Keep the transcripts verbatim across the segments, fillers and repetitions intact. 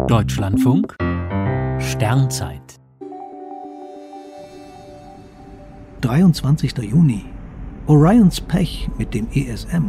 Deutschlandfunk Sternzeit dreiundzwanzigster Juni. Orions Pech mit dem E S M.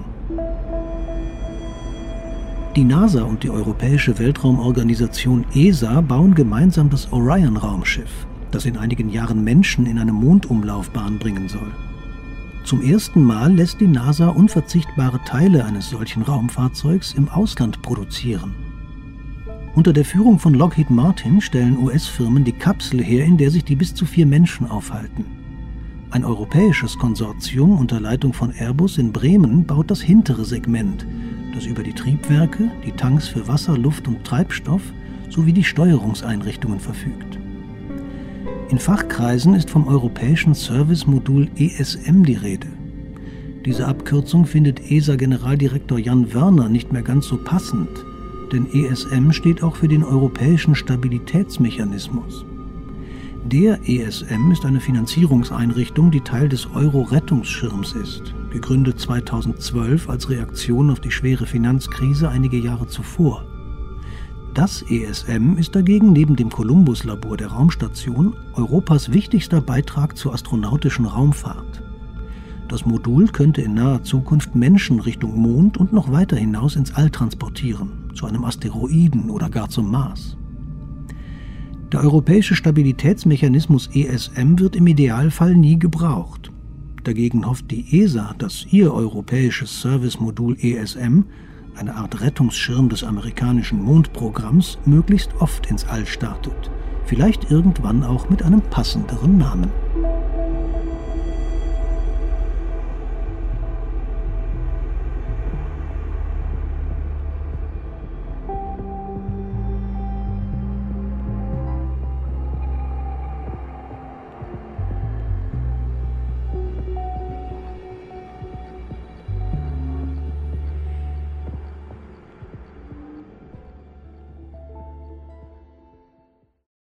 Die NASA und die Europäische Weltraumorganisation E S A bauen gemeinsam das Orion-Raumschiff, das in einigen Jahren Menschen in eine Mondumlaufbahn bringen soll. Zum ersten Mal lässt die NASA unverzichtbare Teile eines solchen Raumfahrzeugs im Ausland produzieren. Unter der Führung von Lockheed Martin stellen U S-Firmen die Kapsel her, in der sich die bis zu vier Menschen aufhalten. Ein europäisches Konsortium unter Leitung von Airbus in Bremen baut das hintere Segment, das über die Triebwerke, die Tanks für Wasser, Luft und Treibstoff sowie die Steuerungseinrichtungen verfügt. In Fachkreisen ist vom europäischen Service-Modul E S M die Rede. Diese Abkürzung findet E S A-Generaldirektor Jan Wörner nicht mehr ganz so passend, denn E S M steht auch für den Europäischen Stabilitätsmechanismus. Der E S M ist eine Finanzierungseinrichtung, die Teil des Euro-Rettungsschirms ist, gegründet zweitausendzwölf als Reaktion auf die schwere Finanzkrise einige Jahre zuvor. Das E S M ist dagegen neben dem Columbus-Labor der Raumstation Europas wichtigster Beitrag zur astronautischen Raumfahrt. Das Modul könnte in naher Zukunft Menschen Richtung Mond und noch weiter hinaus ins All transportieren, zu einem Asteroiden oder gar zum Mars. Der europäische Stabilitätsmechanismus E S M wird im Idealfall nie gebraucht. Dagegen hofft die E S A, dass ihr europäisches Service-Modul E S M, eine Art Rettungsschirm des amerikanischen Mondprogramms, möglichst oft ins All startet. Vielleicht irgendwann auch mit einem passenderen Namen.